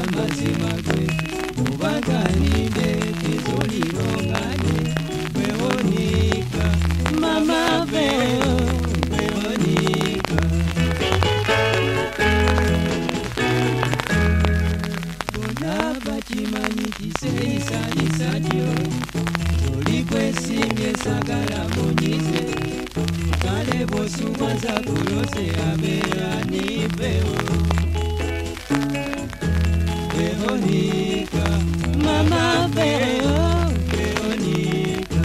amazima gwe ubaganide tizolirongane Veronica mama Veronica bona bakimanyi kiseisanisadio olikwesimye sagala munyize kale bw'osubwaza kulose abeera ni Veronica mama Veronica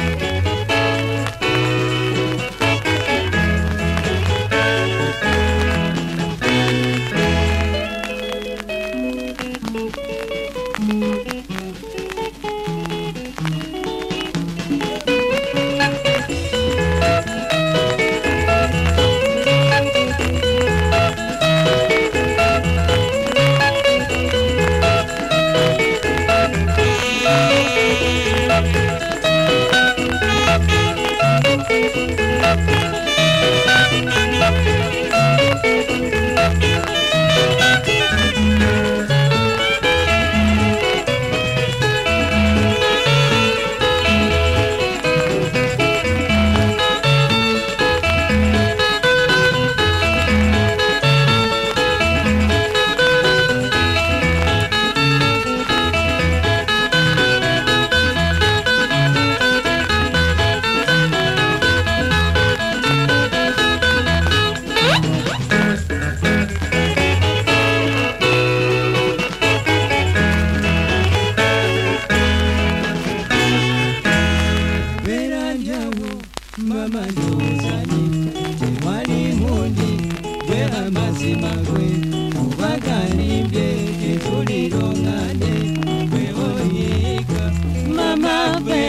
Mama Nuzani, Wali Mundi, Vera Mazimagwe, Wagalimbe, Tulirongane, Veronica, Mama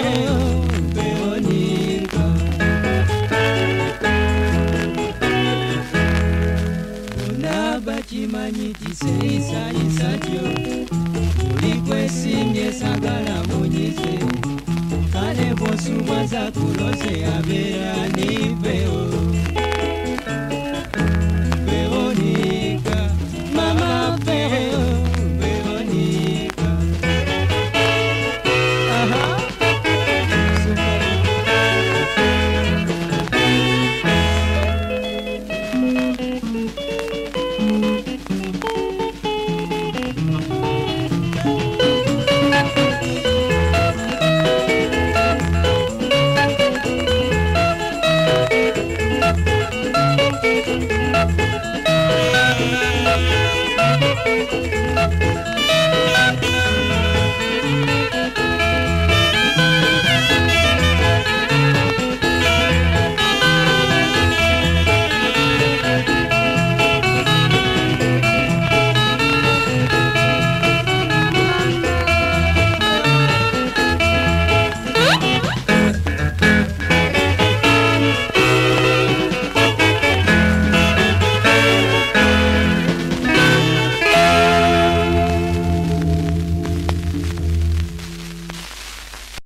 Veronica. Bona bakimanyi kiseisa isadio, ulikwesimye sagala munyize. Kale bw'osubwaza kulose abeera ni Veronica